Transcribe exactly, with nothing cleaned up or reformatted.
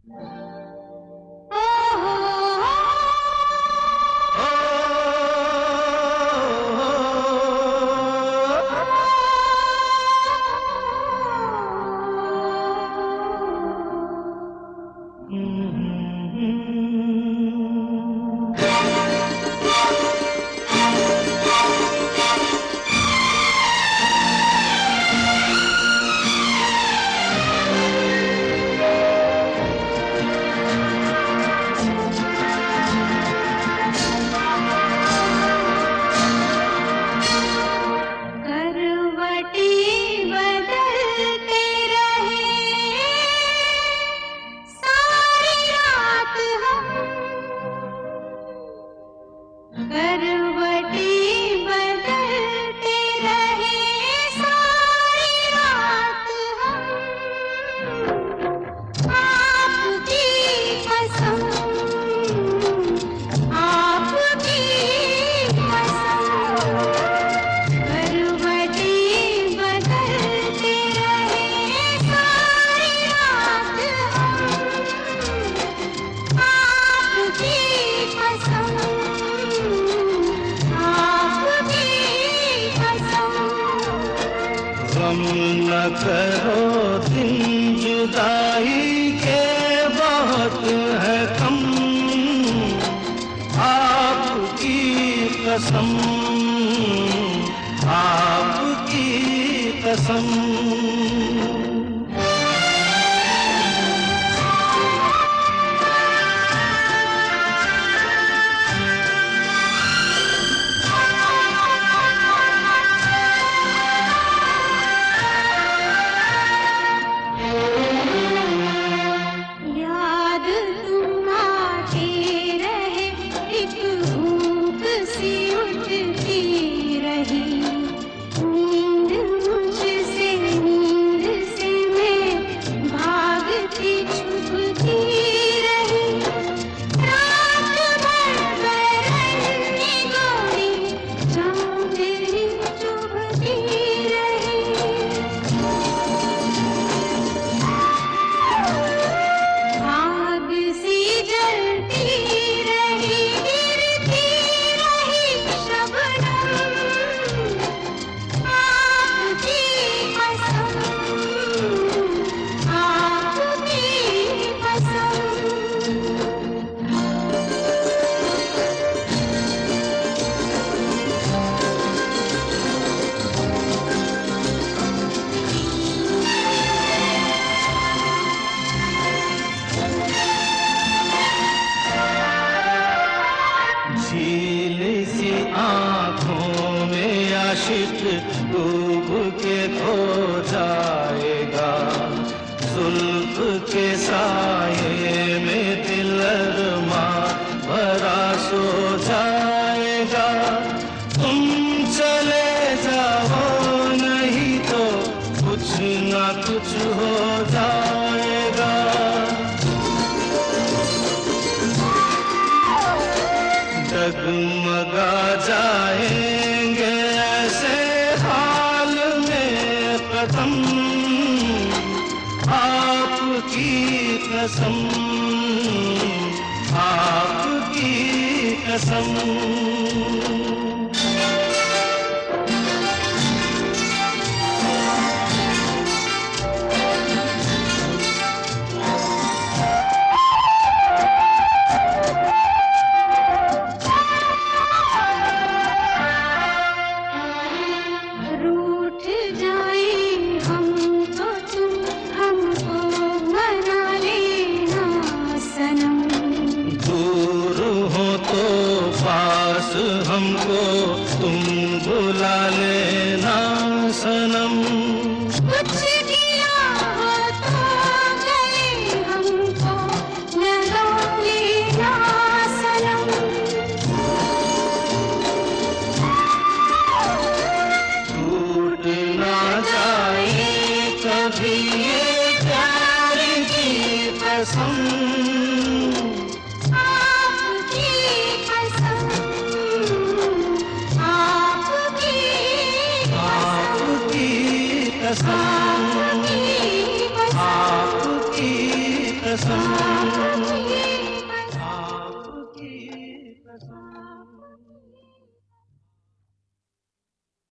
गम न करो दिन जुदाई के बहुत है कम, आपकी कसम आपकी कसम। झील सी आँखों में आशिक डूब के खो जाएगा, जुल्फ के साये में दिल अरमा भरा सो जाएगा। तुम चले जाओ नहीं तो कुछ ना कुछ हो जाएगा। डगमगा जाएंगे ऐसे हाल में कदम, आपकी कसम आपकी कसम। हमको तुम बुला लेना सनम, कुछ किया हो तो गले हमको लगा लेना सनम। टूट ना जाए कभी ये प्यार की कसम, कसम आपकी कसम।